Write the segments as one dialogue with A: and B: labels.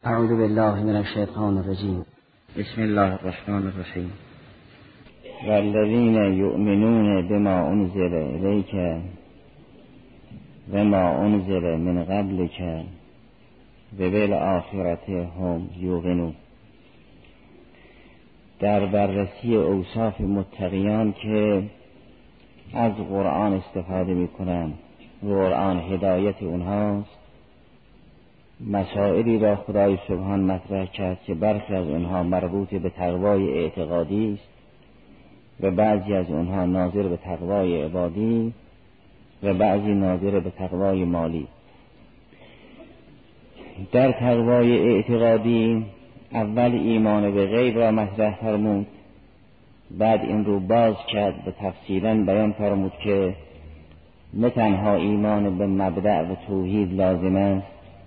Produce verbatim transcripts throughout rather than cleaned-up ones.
A: اعوذ بالله من الشیطان الرجیم.
B: بسم الله الرحمن الرحیم. والذین یؤمنون بما انزل الیک و ما انزل من قبلک و بالآخرة هم یوقنون. در بررسی اوصاف متقیان که از قرآن استفاده میکنند و قرآن هدایت اونهاست، مسائلی را خدای سبحان مطرح کرد که برخی از اونها مربوط به تقوای اعتقادی است و بعضی از اونها ناظر به تقوای عبادی و بعضی ناظر به تقوای مالی. در تقوای اعتقادی اول ایمان به غیب را مطرح فرمود، بعد این رو باز کرد و تفصیلا بیان فرمود که نه تنها ایمان به مبدأ و توحید لازم است،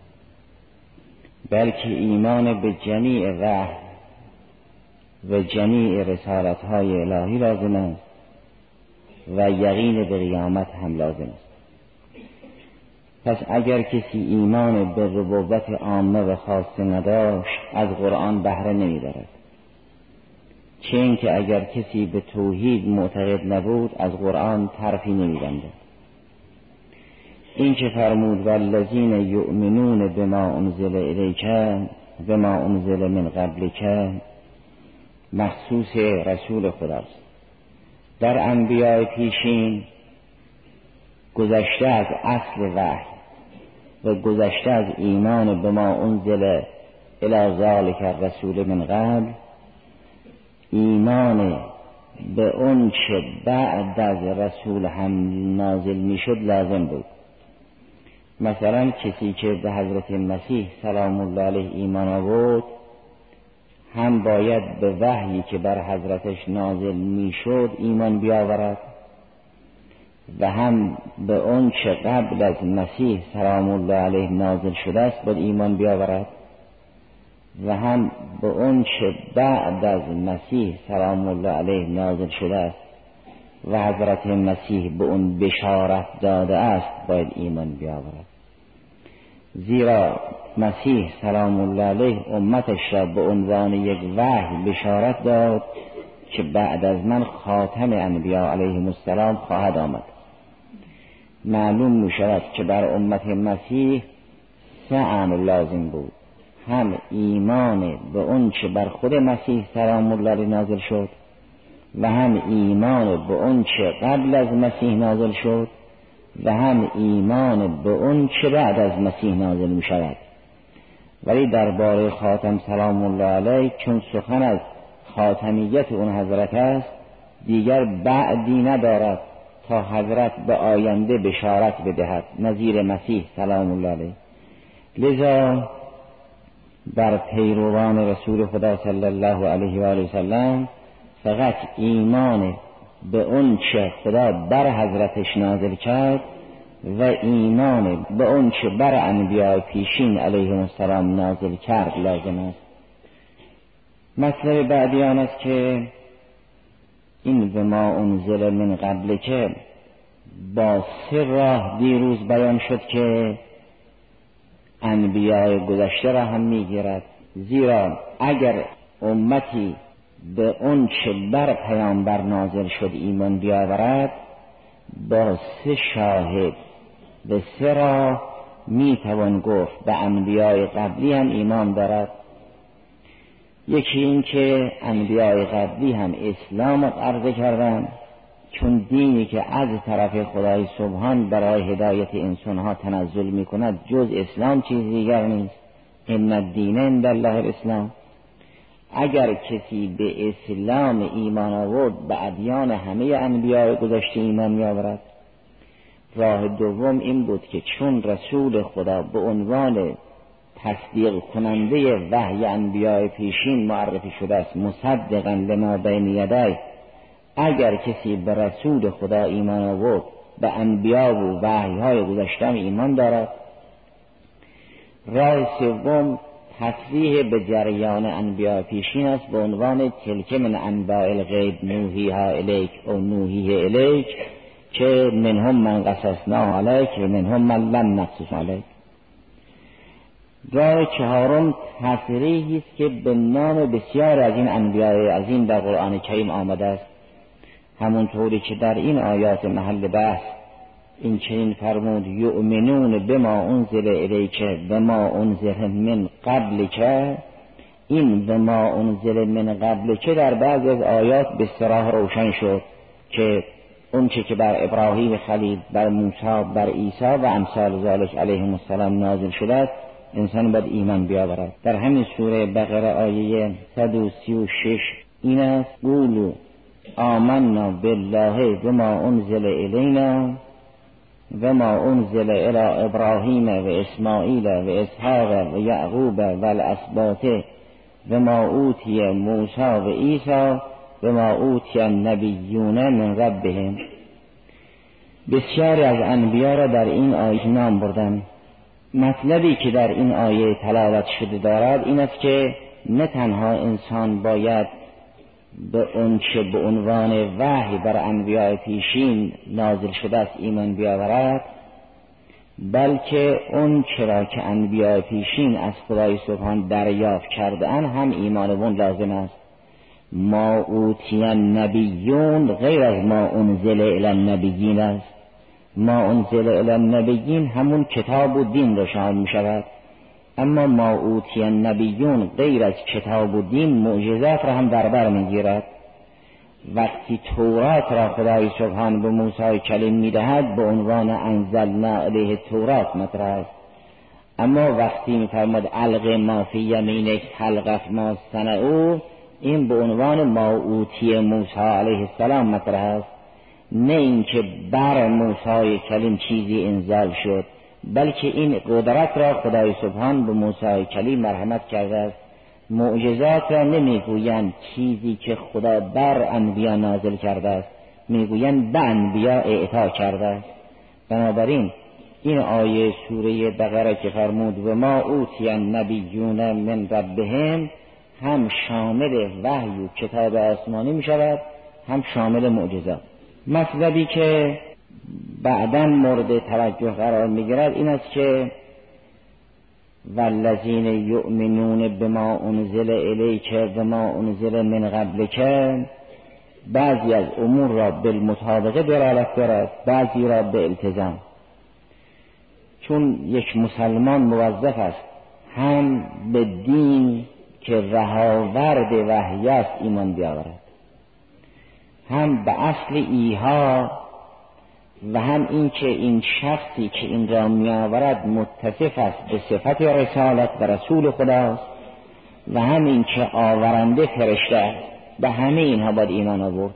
B: بلکه ایمان به جمیع وحی و جمیع رسالت‌های الهی لازم است و یقین به قیامت هم لازم است. پس اگر کسی ایمان به ربوبیت عامه و خاصه نداشت، از قرآن بهره نمی‌برد. چه اینکه اگر کسی به توحید معتقد نبود، از قرآن طرفی نمی‌بندد. این که فرمود والذین یؤمنون بما انزل الیک بما انزل من قبلک مخصوص رسول خداست. در انبیاء پیشین گذشته از اصل وحی و گذشته از ایمان بما انزل الی ذلک الرسول من قبل، ایمان به اون چه بعد از رسول هم نازل میشد لازم بود. مثلا کسی که به حضرت مسیح سلام الله علیه ایمان آورد، هم باید به وحیی که بر حضرتش نازل میشد ایمان بیاورد و هم به اون چه قبل از مسیح سلام الله علیه نازل شده است باید ایمان بیاورد و هم به اون چه بعد از مسیح سلام الله علیه نازل شده است و حضرت مسیح به اون بشارت داده است باید ایمان بیاورد. زیرا مسیح سلام الله علیه امتش را به عنوان یک وحی بشارت داد که بعد از من خاتم انبیا علیهم السلام خواهد آمد. معلوم می شود که بر امت مسیح سه امر لازم بود: هم ایمان به اون چه بر خود مسیح سلام الله علیه نازل شد و هم ایمان به اون چه قبل از مسیح نازل شد و هم ایمان به اون چه بعد از مسیح نازل می شود. ولی درباره خاتم سلام الله علیه چون سخن از خاتمیت اون حضرت است، دیگر بعدی ندارد تا حضرت به آینده بشارت بدهد نظیر مسیح سلام الله علیه. لذا بر پیروان رسول خدا صلی الله علیه و آله و سلم فقط ایمان به اون چه خدا بر حضرتش نازل کرد و ایمان به اون چه بر انبیاء پیشین علیهم السلام نازل کرد لازم است. مطلب بعدی آن است که این به ما انزل من قبل که با سه راه دیروز بیان شد که انبیاء گذشته را هم میگیرد. زیرا اگر امتی به اون چه بر پیامبر نازل شد ایمان بیاورد، با سه شاهد به سه راه میتوان گفت به انبیاء قبلی هم ایمان دارد. یکی این که انبیاء قبلی هم اسلام عرضه کردند، چون دینی که از طرف خدای سبحان برای هدایت انسانها تنزل میکند جز اسلام چیز دیگر نیست. ان الدین عند الله الاسلام. اگر کسی به اسلام ایمان آورد، به ادیان همه انبیاء گذشته ایمان می‌آورد. راه دوم این بود که چون رسول خدا به عنوان تصدیق کننده وحی انبیاء پیشین معرفی شده است، مصدقاً لما بین یدیه، اگر کسی به رسول خدا ایمان آورد، به انبیاء و وحی‌های گذشته ایمان دارد. راه سوم تصریح به جریان انبیاء پیشین است به عنوان تلک من انباء الغیب نوحیها الیک او نوحیه الیک، که منهم من قصصنا علیک و منهم من لم نقصص علیک. گاه چهارم تصریحی است که به نام بسیار از این انبیاء عظیم در قرآن کریم آمده است، همونطوری که در این آیات محل بحث این چنین فرمود یؤمنون بما انزل الیک و ما انزل من قبلک. این و ما انزل من قبلک در بعض از آیات به صراحت روشن شد که اون چه که بر ابراهیم خلیل، بر موسی، بر عیسی و امثال ذالک علیهم السلام نازل شده است انسان باید ایمان بیاورد. در همین سوره بقره آیه صد و سی و شش این است قولوا آمنا بالله و ما انزل الینا و ما انزل الی ابراهیم و اسماعیل و اسحاق و یعقوب و الاسباط و ما اوتی موسی و عیسی و ما اوتی النبیون من ربهم. بسیاری از انبیا را در این آیه نام بردن. مطلبی که در این آیه تلاوت شده دارد این است که نه تنها انسان باید به اون چه به عنوان وحی بر انبیاء پیشین نازل شده است ایمان بیاورد، بلکه اون چرا که انبیاء پیشین از خدای سبحان دریافت کرده اند هم ایمان اون لازم است. ما اوتی النبیون غیر از ما انزل الی النبیین است. ما انزل الی النبیین همون کتاب و دین را شامل می شود، اما ما اوتی النبیون غیر از کتاب و دین معجزات را هم در بر می گیرد. وقتی تورات را خدای سبحان به موسی کلیم می دهد به عنوان انزلنا علیه تورات مطرح است، اما وقتی می فرماد الق ما فی یمینک تلقف ما صنعوا این به عنوان ما اوتی موسی علیه السلام مطرح است. نه اینکه بر موسی کلیم چیزی انزال شد، بلکه این قدرت را خدای سبحان به موسی کلیم مرحمت کرده است. معجزات را نمیگویند چیزی که خدا بر انبیا نازل کرده است، میگویند به انبیا اعطا کرده است. بنابراین این آیه سوره بقره که فرمود و ما اوتی النبیون من ربهم هم شامل وحی و کتاب آسمانی می شود هم شامل معجزات. مطلبی که بعداً مورد توجه قرار می گیرد این است که والذین یؤمنون بما انزل الیک و ما انزل من قبلک بعضی از امور را بالمطابقه دلالت دارد، بعضی را به التزام. چون یک مسلمان موظف است هم به دین که رهاورد وحی است ایمان بیاورد، هم به اصل ایها و هم این که این شخصی که این را میآورد متصف است به صفت رسالت و رسول خداست، و هم این که آورنده فرشته است. به همه اینها باید ایمان آورد.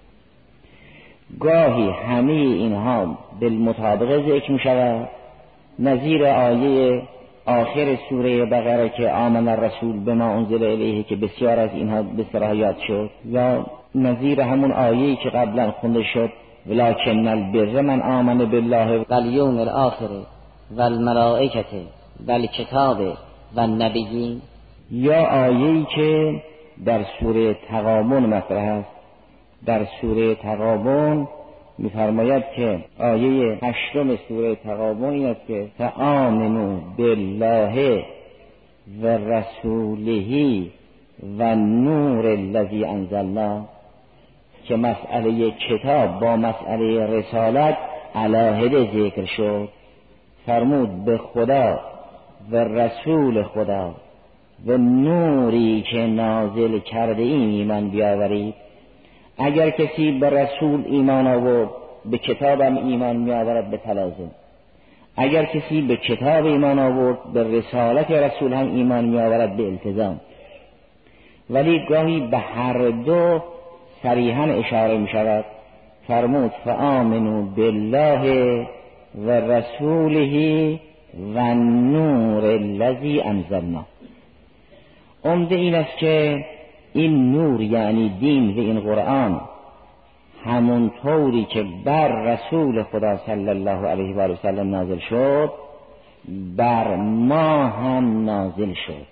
B: گاهی همه اینها بالمطابقه ذکر می شود، نظیر آیه آخر سوره بقره که آمن الرسول بما انزل الیه که بسیار از اینها به صراحت یاد شد، یا نظیر همون آیه‌ای که قبلا خونده شد ولکن البر من آمن بالله
A: والیوم الاخر والملائکه والکتاب والنبیین،
B: یا آیه‌ای که در سوره تغابن مطرح است. در سوره تغابن می‌فرماید که آیه هشتم سوره تغابن این است که فآمنوا بالله و رسوله و نور الذی انزلنا، که مسئله کتاب با مسئله رسالت علاهده ذکر شد. فرمود به خدا و رسول خدا و نوری که نازل کرده این ایمان بیاورید. اگر کسی به رسول ایمان آورد به کتابم ایمان میآورد به تلازم، اگر کسی به کتاب ایمان آورد به رسالت رسول هم ایمان میآورد به التزام. ولی گاهی به هر دو صریحاً اشاره می شود. فرمود فآمنوا بالله و رسوله و نور الذی انزلنا. عمده این است که این نور یعنی دین و این قرآن همون طوری که بر رسول خدا صلی الله علیه و آله و سلم نازل شد بر ما هم نازل شد.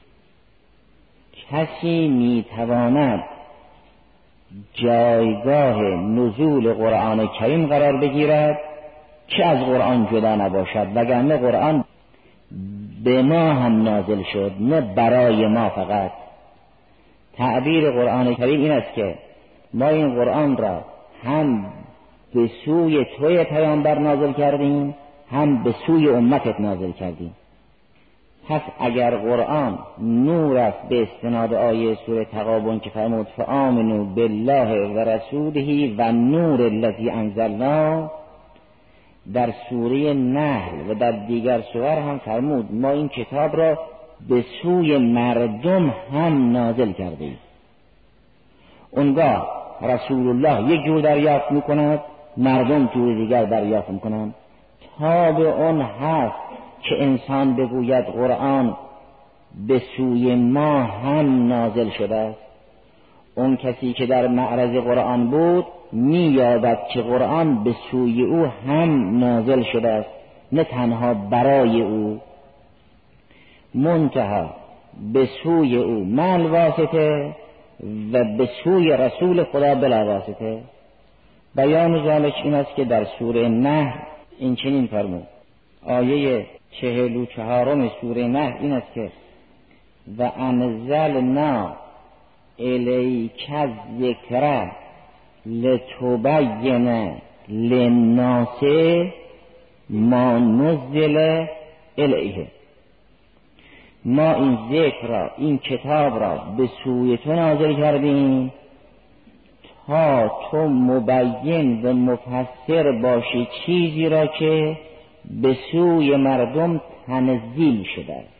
B: کسی می تواند جایگاه نزول قرآن کریم قرار بگیرد که از قرآن جدا نباشد، وگرنه قرآن به ما هم نازل شد، نه برای ما فقط. تعبیر قرآن کریم این است که ما این قرآن را هم به سوی توی پیامبر نازل کردیم، هم به سوی امتت نازل کردیم. پس اگر قرآن نور است به استناد آیه سوره تغابن که فرمود فآمنوا بالله و رسوله و نور الذی انزلنا، در سوره نحل و در دیگر سور هم فرمود ما این کتاب را به سوی مردم هم نازل کردیم. اونگاه رسول الله یک جور دریافت میکند، مردم جور دیگر دریافت میکنند. تا به اون هست که انسان بگوید قرآن به سوی ما هم نازل شده است، اون کسی که در معرض قرآن بود می‌یابد که قرآن به سوی او هم نازل شده است، نه تنها برای او، منتها به سوی او مع واسطه و به سوی رسول خدا بلا واسطه. بیان ذلک این است که در سوره نحل این چنین فرمود، آیه چهل و چهارم سوره نحل این است که و انزلنا الیک الذکر لتبین للناس ما نزل الیه. ما این ذکر را، این کتاب را به سوی تو نازل کردیم تا تو مبین و مفسر باشی چیزی را که به سوی مردم تنزیل شده است.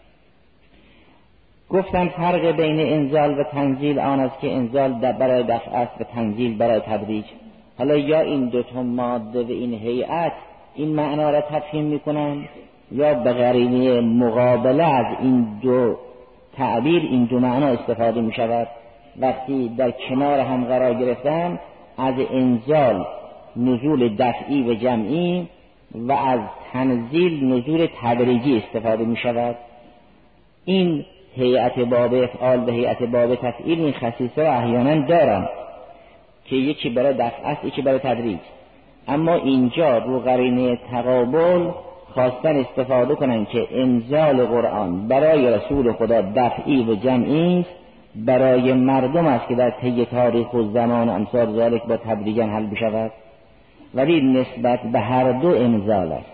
B: گفتم فرق بین انزال و تنزیل آن است که انزال برای دفع است و تنزیل برای تدریج. حالا یا این دو تا ماده و این هیئت این معنا را تفهیم میکنن، یا به قرینه مقابله از این دو تعبیر این دو معنا استفاده می شود. وقتی در کنار هم قرار گرفتن، از انزال نزول دفعی و جمعی و از تنزیل نزول تدریجی استفاده می شود. این هیئت باب افعال و هیئت باب تفعیل این خصیصه را احیانا دارن که یکی برای دفع است یکی برای تدریج، اما اینجا رو قرینه تقابل خواستن استفاده کنن که انزال قرآن برای رسول خدا دفعی و جمعی است، برای مردم است که در طی تاریخ و زمان امثال ذالک با تدریجا حل بشود، ولی نسبت به هر دو انزال است.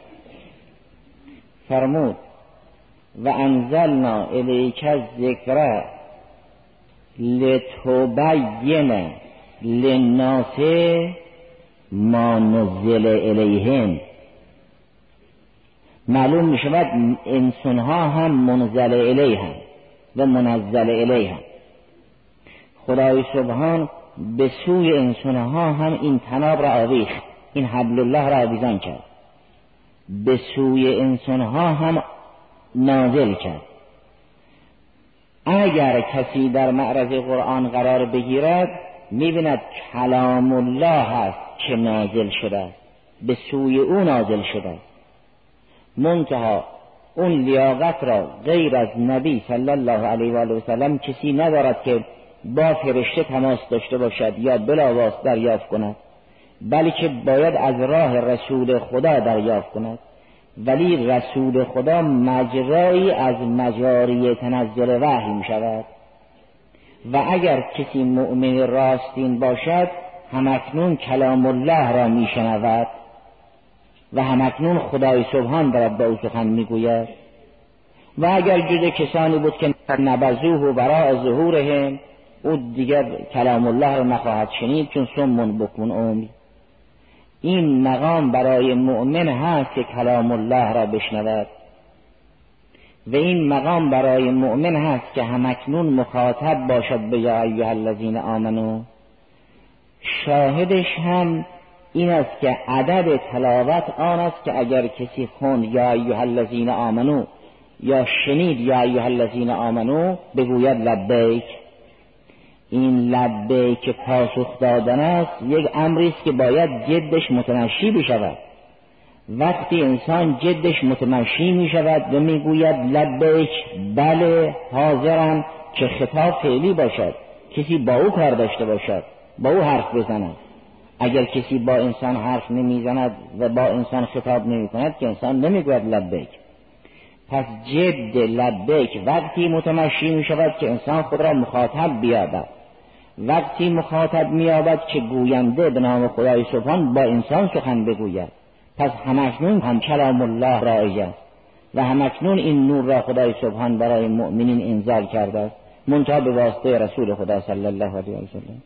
B: فرمود و انزلنا الیک الذکر لتبین للناس ما نزل الیهم. معلوم می شود انسان ها هم منزل الیه هم و منزل الیه هم. خدای سبحان به سوی انسان ها هم این تناب را آویخت، این حبل الله را آویزان کرد، به سوی انسان ها هم نازل کرد. اگر کسی در معرض قرآن قرار بگیرد می‌بیند کلام الله هست که نازل شده است، به سوی او نازل شده است. منتها اون لیاقت را غیر از نبی صلی الله علیه و آله و سلم کسی ندارد که با فرشته تماس داشته باشد یا بلا واسطه دریافت کند، بلکه باید از راه رسول خدا دریافت کند. ولی رسول خدا مجرایی از مجاری تنزل وحی می شود و اگر کسی مؤمن راستین باشد همکنون کلام الله را می شنود و همکنون خدای سبحان دارد به او سخن می گوید. و اگر جز کسانی بود که نبذوه وراء ظهورهم، او دیگر کلام الله را نخواهد شنید چون صم بکم عمی. این مقام برای مؤمن هست که کلام الله را بشنود و این مقام برای مؤمن هست که همکنون مخاطب باشد به یا ایها الذین آمنو. شاهدش هم این است که عدد تلاوت آن است که اگر کسی خوند یا ایها الذین آمنو یا شنید یا ایها الذین آمنو بگوید لبیک. این لبیک پاسخ دادن است یک امری است که باید جدش متمشی بشود. وقتی انسان جدش متمشی می شود و می گوید لبیک بله حاضرم، که خطاب فعلی باشد، کسی با او کار داشته باشد، با او حرف بزند. اگر کسی با انسان حرف نمی زند و با انسان خطاب نمی کند که انسان نمی گوید لبیک. پس جد لبیک وقتی متمشی می شود که انسان خود را مخاطب بیابد، وقتی مخاطب میابد که گوینده به نام خدای سبحان با انسان سخن بگوید. پس همکنون هم کلام الله رایج است و همکنون این نور را خدای سبحان برای مؤمنین انزال کرده است، منتها به واسطه رسول خدا صلی الله علیه و سلم.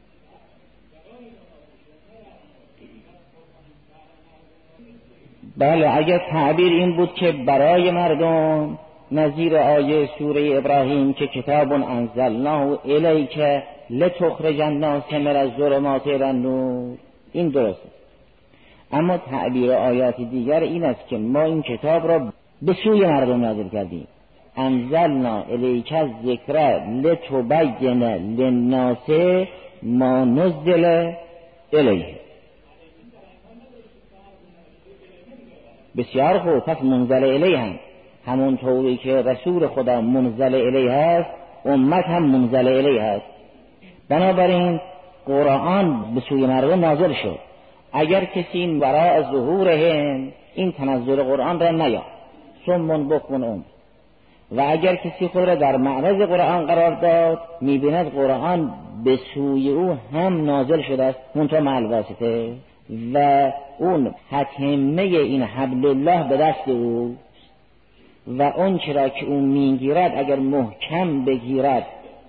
B: بله، اگر تعبیر این بود که برای مردم نظیر آیه سوره ابراهیم که کتاب انزلناه الیک لتخرج الناس من الظلمات الی النور، این درسته. اما تعبیر آیات دیگر این است که ما این کتاب را به سوی مردم نازل کردیم. انزلنا الیک الذکر لتبین للناس ما نزل الیه. بسیار خوب، پس منزل الیه هم همون طوری که رسول خدا منزل الیه هست، امت هم منزل الیه هست. بنابراین قرآن به سوی مردم نازل شد. اگر کسی وراء ظهورهم این تنزل قرآن را نیافت، صم بکم عمی، و اگر کسی خود را در معرض قرآن قرار داد میبیند قرآن به سوی او هم نازل شده است، منتها مع الواسطه، و اون تتمه این حبل الله به دست او و اون چرا که اون میگیرد اگر محکم بگیرد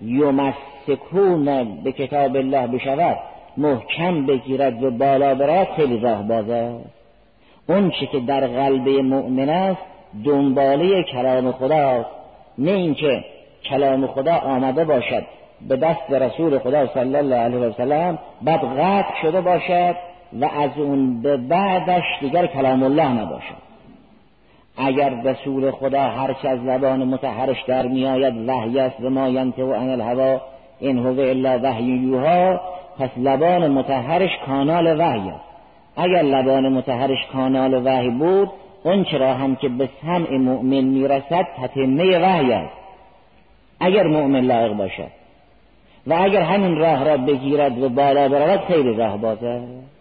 B: یمسکون به کتاب الله بشود، محکم بگیرد و بالا برد، خیلی راه بازه. اون چی که در قلب مؤمن است دنباله کلام خدا، نه اینکه کلام خدا آمده باشد به دست رسول خدا صلی الله علیه و سلم بعد قطع شده باشد و از اون به بعدش دیگر کلام الله نباشد. اگر رسول خدا هرچه از لبان مطهرش در میآید وحی است و ما ینطق عن الهوی ان هو الا وحی یوحی، پس لبان مطهرش کانال وحی است. اگر لبان مطهرش کانال وحی بود، اون چرا هم که به سمع مؤمن میرسد تتمه وحی است، اگر مؤمن لایق باشد. و اگر همین راه را بگیرد و بالا برود، خیلی راه بازه.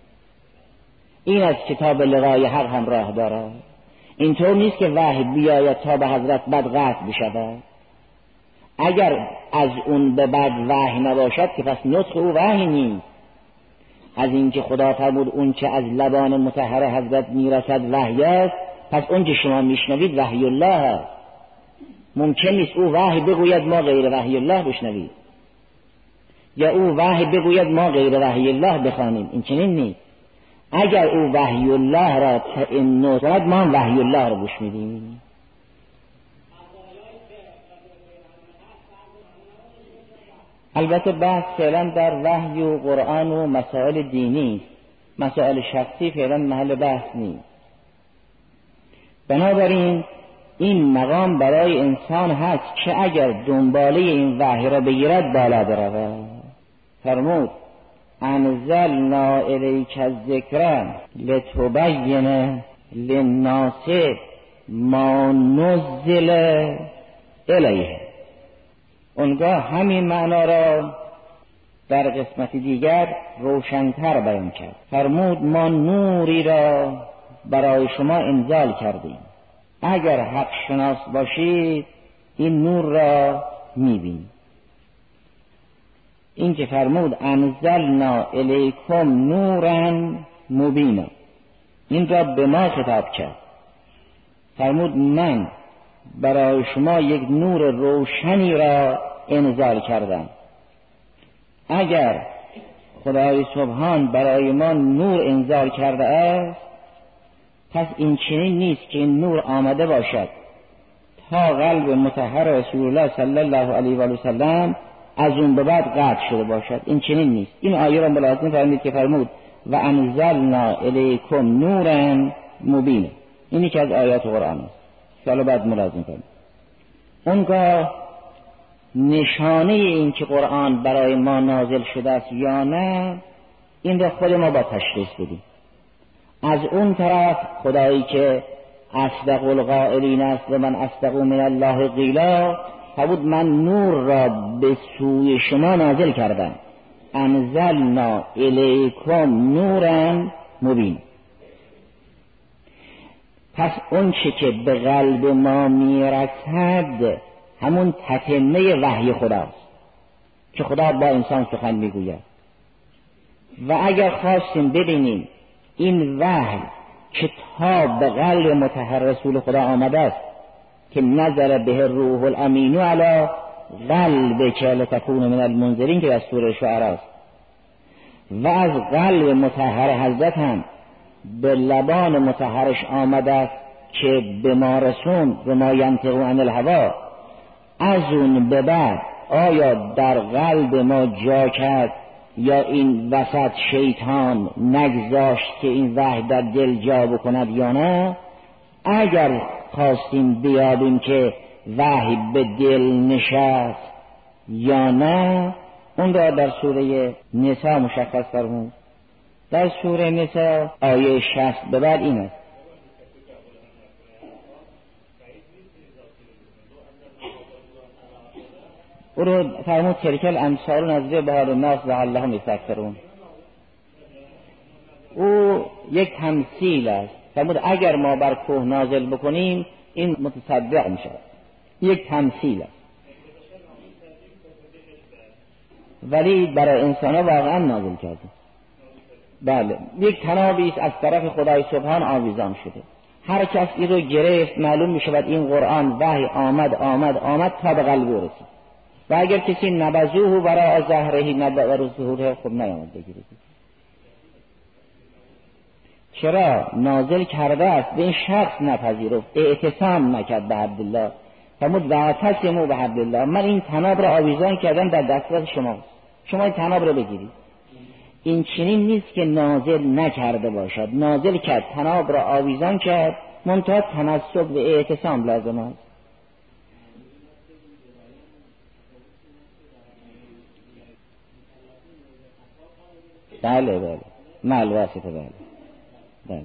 B: این از کتاب لقای حق هم راه دارد. اینطور نیست که وحی بیاید تا به حضرت بعد قطع بشود. اگر از اون به بعد وحی نباشد که پس نطق او وحی نیست. از اینکه خدا فرمود اون چه از لبان مطهر حضرت میرسد وحی است، پس اون که شما میشنوید وحی الله است. ممکن نیست او وحی بگوید ما غیر وحی الله بشنوید، یا او وحی بگوید ما غیر وحی الله بخوانیم. این چنین نیست. اگر او وحی الله را تئمین کند، ما هم وحی الله را گوش میدیم. البته بحث فعلا در وحی و قرآن و مسائل دینی، مسائل شخصی فعلا محل بحث نیست. بنابراین این مقام برای انسان هست که اگر دنباله این وحی را بگیرد بالا برود. فرمود انزلنا الیک الذکر لتبین للناس ما نزل الیه. اونگاه همین معنا را در قسمت دیگر روشن‌تر بیان کرد. فرمود ما نوری را برای شما انزال کردیم، اگر حق شناس باشید این نور را می‌بینید. این که فرمود انزلنا الیکم نورا مبینا، این را به ما خطاب کرد. فرمود من برای شما یک نور روشنی را انزال کردم. اگر خدای سبحان برای ما نور انزال کرده است، پس این چنین نیست که این نور آمده باشد تا قلب مطهر رسول الله صلی الله علیه و سلم از اون به بعد قطع شده باشد. این چنین نیست. این آیه را ملاحظه فرمودید که فرمود و انزلنا الیکم نورا مبینا. اینی که از آیات قرآن است. سال بعد ملاحظه کنید. اونگاه نشانه این که قرآن برای ما نازل شده است یا نه، این را خود ما با تشخیص بدیم. از اون طرف خدایی که اصدق القائلین است و من اصدق من الله قیلا، فرمود من نور را به سوی شما نازل کردم. انزلنا الیکم نورا مبین. پس اون چه که به قلب ما میرسد همون تتمه وحی خداست که خدا با انسان سخن میگوید. و اگر خواستیم ببینیم این وحی که تا به قلب مطهر رسول خدا آمده است که نزل به روح الامین علی قلبک لتکون من المنذرین که در سوره شعراء است، و از قلب مطهر حضرت هم به لبان مطهرش آمده است که به ما رسون و ما ینطق عن الهوا. از اون به بعد آیا در قلب ما جا کرد یا این وسط شیطان نگذاشت که این وحی در دل جا بکند یا نه؟ اگر خواستیم بیابیم که وحی به دل نشست یا نه، اون را در سوره نساء مشخص فرمود. در سوره نساء آیه شصت به بعد این است: او رو فرمود تلک الامثال نضربها بهار الناس لعلهم یتفکرون. او یک تمثیل است. فرمود اگر ما بر کوه نازل بکنیم این متصدق می شود. یک تمثیل است ولی برای انسان ها واقعا نازل کرده. بله، یک تنابی است از طرف خدای سبحان آویزان شده. هر کس این رو گرفت معلوم می شود این قرآن وحی آمد آمد آمد تا به قلب رسید. و اگر کسی نبذوه برای ظهرهی نبذوه ظهوره خب نیامد بگیرید. چرا؟ نازل کرده است، به این شخص نپذیرفت، اعتصام نکرد به حبلالله. فرمود واعتصموا بحبلالله، من این طناب را آویزان کردم در دسترس شما، شما این طناب را بگیرید. این چنین نیست که نازل نکرده باشد، نازل کرد، طناب را آویزان کرد، منتها تمسک به اعتصام لازم است. بله بله مال واسطه بله بله.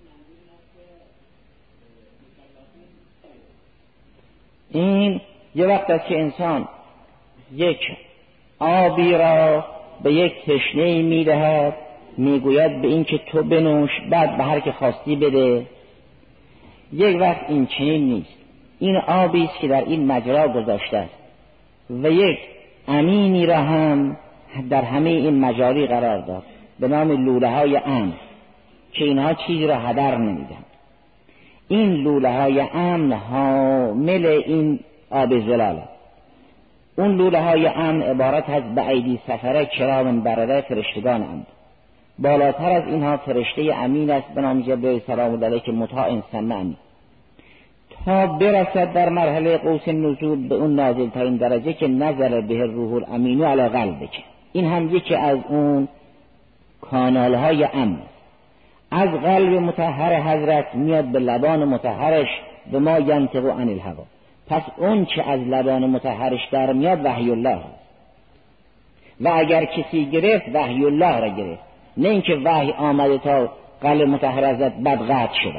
B: این یه وقت است که انسان یک آبی را به یک تشنه میدهد، میگوید به این که تو بنوش، بعد به هر که خواستی بده. یک وقت این چنین نیست، این آبی است که در این مجرا گذاشته است و یک امینی را هم در همه این مجاری قرار داد به نام لوله های امن که اینها چیزی را هدر نمیدن. این لوله های امن حامل این آب زلال. اون لوله های امن عبارت از به ایدی سفره کرام برره فرشتگان امن. بالاتر از اینها فرشته امین است به نام جبرئیل سلام علیه که مطاع سمع تا برسد در مرحله قوس نزول به اون نازل ترین درجه که نزل به روح الامین علی قلبک. این هم یکی از اون کانال های امن از قلب مطهر حضرت میاد به لبان مطهرش به ما ینطق عن الهوا. پس اون که از لبان مطهرش در میاد وحی الله است. و اگر کسی گرفت وحی الله را گرفت، نه اینکه وحی آمده تا قلب مطهر حضرت بعد قطع شده.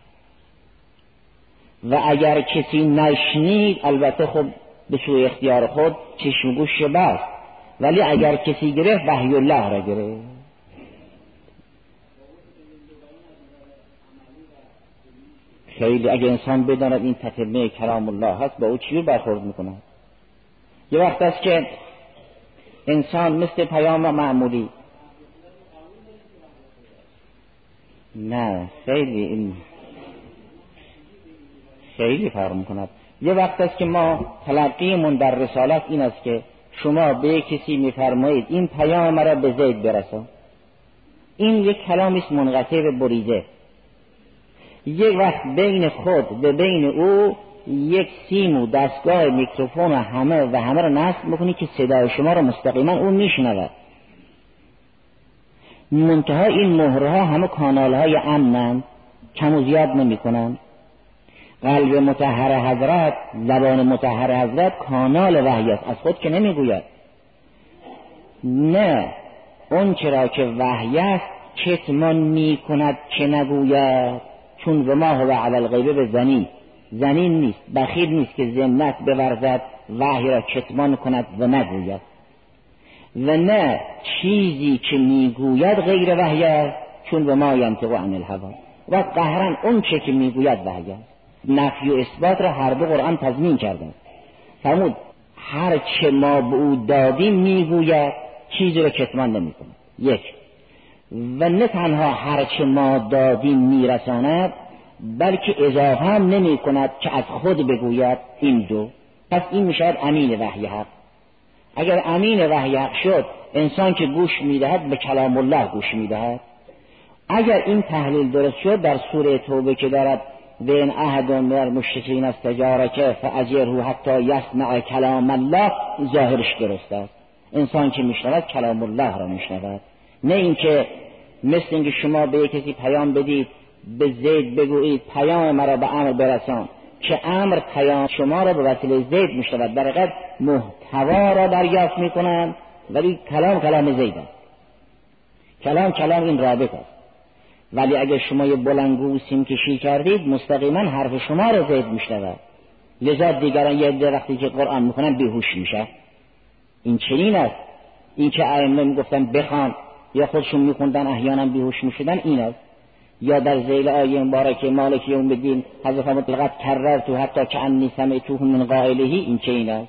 B: و اگر کسی نشنید البته خب به سوی اختیار خود چشم گوش بست، ولی اگر کسی گرفت وحی الله را گرفت. خیلی اگر انسان بداند این تتمه کلام الله هست با او چجور برخورد میکنه. یه وقت است که انسان مثل پیام معمولی، نه خیلی این خیلی فرق میکند. یه وقت است که ما تلقیمون در رسالت این است که شما به کسی میفرمایید این پیام مرا به زید برسان، این یک کلامی است منقطع و بریده. یک وقت بین خود و بین او یک سیم و دستگاه میکروفون و همه و همه را نصب بکنی که صدای شما را مستقیما اون میشنود. منتها این مهرها همه کانالهای امنند، کم و زیاد نمی کنند. قلب مطهر حضرت، زبان مطهر حضرت کانال وحی است، از خود که نمیگوید. نه، اون چرا که وحی است کتمان می کند که نگوید، چون و ما هو علی الغیب به زنی زنین نیست، بخیل نیست که ذمت بورزد وحی را کتمان کند و نگوید. و نه چیزی که میگوید غیر وحی است، چون و ما ینطق عن الهوا. و قهرن اون چه که میگوید وحی است. نفی و اثبات را هر دو قرآن تضمین کرده. فرمود هر چه ما به او دادیم میگوید، چیزی را کتمان نمیکنه. یک. و نه تنها هر چه ما دادیم میرساند، بلکه اضافه هم نمی کند که از خود بگوید. این دو. پس این میشود امین وحی حق. اگر امین وحی حق شد، انسان که گوش میدهد به کلام الله گوش میدهد. اگر این تحلیل درست شد، در سوره توبه که دارد و ان احد من المشرکین استجارک فاجره حتی یسمع کلام الله، ظاهرش درست است. انسان که میشنود کلام الله را میشنود، نه اینکه مثل اینکه شما به کسی پیام بدید، به زید بگویید پیام مرا به عمرو برسان، که عمرو پیام شما را به وسیله زید میشنود. در حقیقت محتوا را دریافت میکنند، ولی کلام کلام زید است. کلام کلام این رابط است. ولی اگر شما یه بلنگو سیم کشی کردید، مستقیما حرف شما را زید میشنود. لذا دیگران یه ده وقتی که قرآن میخونن بیهوش میشه. این چنین است. این که ائمه میگفتن بخوان یا خودشون میخوندن احیانا بیهوش میشدن، این است. یا در ذیل آیه مبارکه مالک یوم الدین حضرت مطلقت کرر تو حتی که انی سمعتوه من قائله، این چنین است.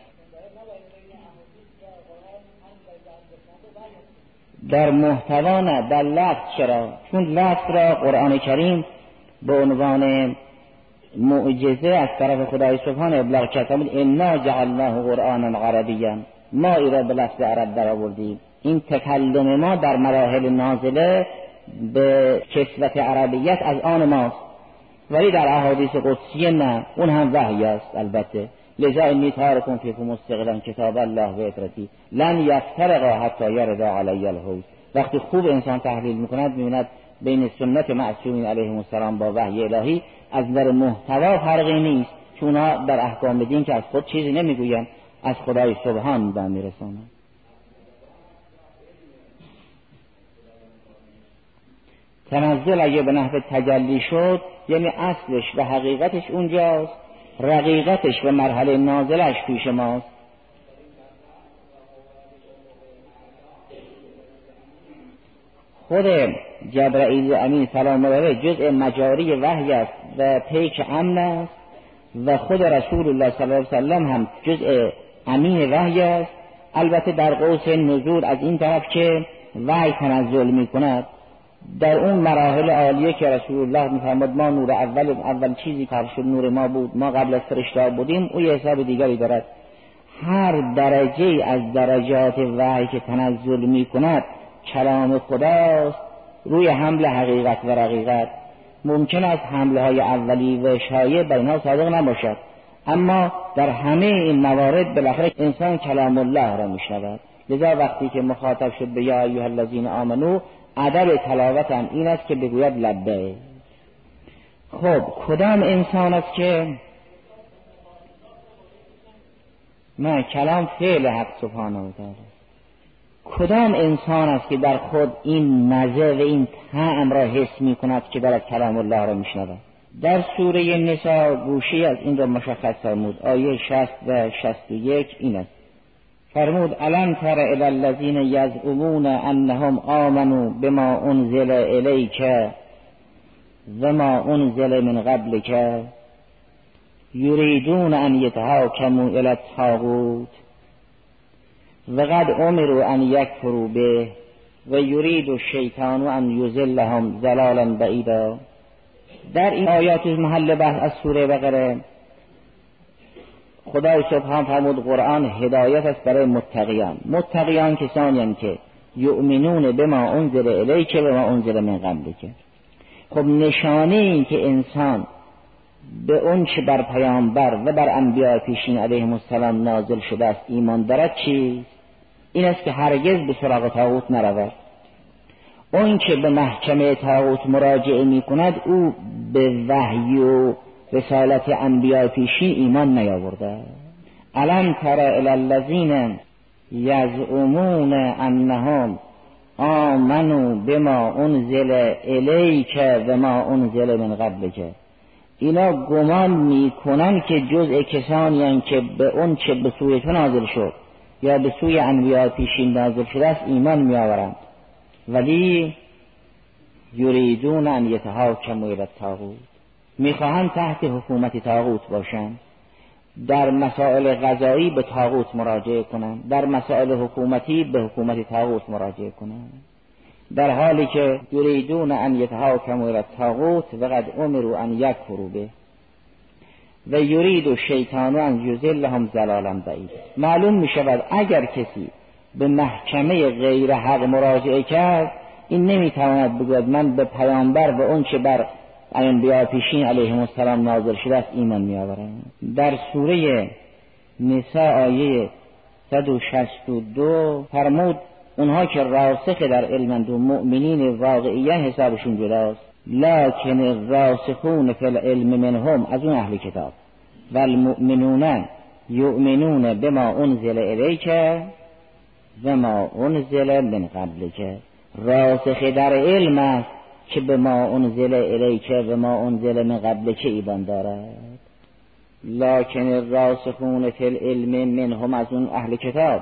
B: در محتوا نه، در لفظ. چرا؟ چون لفظ را قرآن کریم به عنوان معجزه از طرف خدای سبحانه ابلاغ کرد. انا جعلناه قرآنا عربیا، ما ای را به لفظ عرب در آوردیم. این تکلم ما در مراحل نازله به کسوت عربیت از آن ماست، ولی در احادیث قدسیه نه، اون هم وحی است البته. لذا انی تارکم فیکم مستقلا کتاب الله و اطرتی لن یفترقا حتی یردا علی الحوض. وقتی خوب انسان تحلیل میکند میبیند بین سنت معصومین علیهم السلام با وحی الهی از نظر محتوا فرقی نیست، چون در احکام دین که از خود چیزی نمیگویند، از خدای سبحان به میرسانند. تنزل اگه به نحو تجلی شد، یعنی اصلش و حقیقتش اونجاست، رقیقتش و مرحله نازلش پیش ماست. خود جبرائیل امین سلام الله علیه جزء مجاری وحی است و پیک امن است، و خود رسول الله صلی الله علیه وسلم هم جزء امین وحی است. البته در قوس نزول از این طرف که وحی تنزل می کند، در اون مراحل عالیه که رسول الله میفرماد ما نور اول اول چیزی که شد نور ما بود، ما قبل از فرشته بودیم، او یه حساب دیگری دارد. هر درجه از درجات وحی که تنزل می کند کلام خداست، روی حمل حقیقت و رقیقت. ممکن است حمله های اولی و شایع بر اینها صادق نباشد، اما در همه این موارد بالاخره انسان کلام الله را میشنود. لذا وقتی که مخاطب شد به یا ایها الذین آمنو، ادب تلاوت هم این است که بگوید لبیک. خب کدام انسان است که نه کلام فعل حق سبحانه و تعالی، کدام انسان است که در خود این مزه و این طعم را حس می کند که دارد کلام الله را می شنود؟ در سوره نساء گوشی از این را مشخص فرمود. آیه شصت و شصت و یک این است. فرمود الم تر الی الذین یزعمون انهم آمنوا بما انزل الیک و ما انزل من قبلک یریدون ان یتحاکموا الی الطاغوت و قد امروا ان یکفروا به و یرید الشیطان ان یضلهم ضلالا بعیدا. در این آیات محل بحث از سوره بقره خدای سبحان فرمود قرآن هدایت است برای متقیان. متقیان کسانی هستند که یؤمنون بما انزل الیک و ما انزل من قبلک. خب نشانه این که انسان به اون چه بر پیامبر و بر انبیاء پیشین علیهم السلام نازل شده است ایمان دارد چیست؟ این است که هرگز به سراغ طاغوت نرود. اون که به محکمه طاغوت مراجعه می کند او به وحی و رسالت انبیاء پیشین ایمان نیاورده. الم تر الی الذین یزعمون انهم آمنوا بما انزل الیک و ما انزل من قبلک. اینا گمان میکنن که جزء کسانی هستند که به اون چه به سوی تو نازل شد یا به سوی انبیاء پیشین نازل شده است ایمان میآورند، ولی یریدون ان یتحاکموا الی الطاغوت، میخواهند تحت حکومت طاغوت باشند، در مسائل قضایی به طاغوت مراجعه کنند، در مسائل حکومتی به حکومت طاغوت مراجعه کنند، در حالی که یریدون ان یتحاکموا الی الطاغوت و قد امروا ان یکفروا به و یرید الشیطان ان یضلهم ضلالا بعیدا. معلوم می شود اگر کسی به محکمه غیر حق مراجعه کرد، این نمیتواند بگوید من به پیامبر و اون چه بر انبیاء پیشین علیهم السلام نازل شده است ایمان میآورم. در سوره نساء آیه صد و شصت و دو فرمود اونها که راسخ در علمند و مؤمنین واقعیه حسابشون جداست، لکن الراسخون فی العلم منهم، از اون اهل کتاب، والمؤمنون یؤمنون بما انزل الیک و ما انزل من قبلک. راسخ در علم است که به ما انزل الیک و ما انزل من قبلک ایمان دارد. لکن الراسخون فی العلم منهم، از اون اهل کتاب،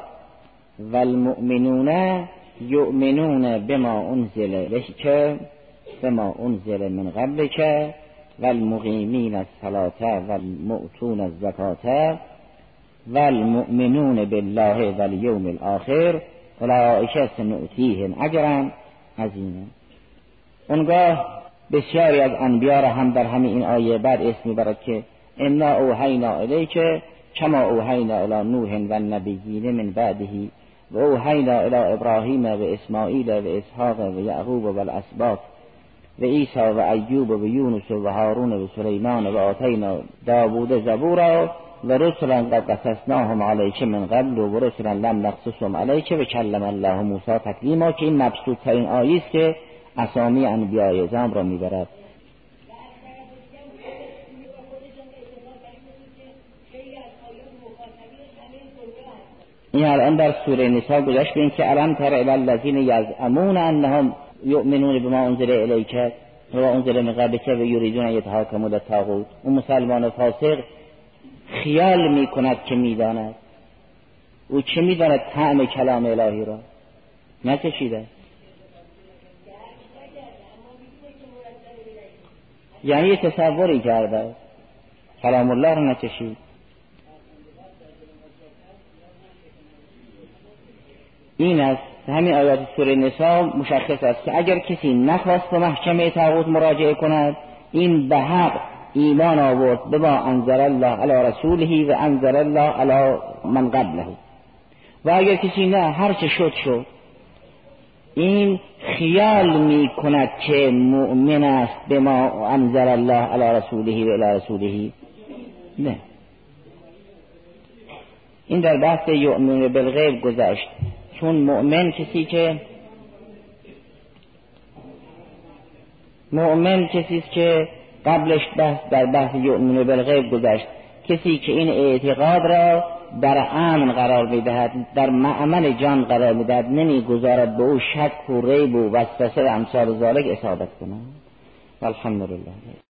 B: والمؤمنون یؤمنون بما انزل الیک و ما انزل من قبلک والمقیمین الصلاة والمؤتون الزکاة والمؤمنون بالله والیوم الاخر اولئک سنؤتیهم اجرا عظیما. اونگاه بسیاری از انبیا را هم در همین این آیه بعد اسم میبرد که انا اوحینا الیک کما اوحینا الی نوح و النبیین من بعده و اوحینا الی ابراهیم و اسماعیل و اسحاق و یعقوب و الاسباط و عیسی و ایوب و یونس و هارون و سلیمان و آتینا داوود زبورا و رسلا قد قصصناهم علیک من قبل و رسلا لم نقصصهم علیک و کلم الله موسی تکلیما، که این مبسوط ترین آیه است که اسامی انبیاء اعظم را میبرد. این الان در سوره نساء گذشت به این که الم تر الی الذین یزعمون انهم یؤمنون بما انزل الیک و انزل من قبلک و یریدون ان یتحاکموا الی الطاغوت. اون مسلمان فاسق خیال میکند که میداند، او چه میداند طعم کلام الهی را نچشیده، یعنی تصوری کرده کلام الله را نچشید. این است همین آیات سوره نساء مشخص است که اگر کسی نخواست به محکمه طاغوت مراجعه کند، این به حق ایمان آورد به ما انزل الله علی رسوله و انزل الله علی من قبله، و اگر کسی نه هر چه شد شد، این خیال می کند که مؤمن است به ما انزل الله علی رسوله و علی رسوله. نه، این در بحث یؤمن بالغیب گذشت. چون مؤمن کسی که مؤمن کسی است که قبلش بحث در بحث یؤمن بالغیب گذشت، کسی که این اعتقاد را در امن قرار میدهد، در مأمن جان قرار میدهد، نمیگذارد به او شک و ریب و وسوسه و امثال ذالک اصابت کنند. الحمدلله.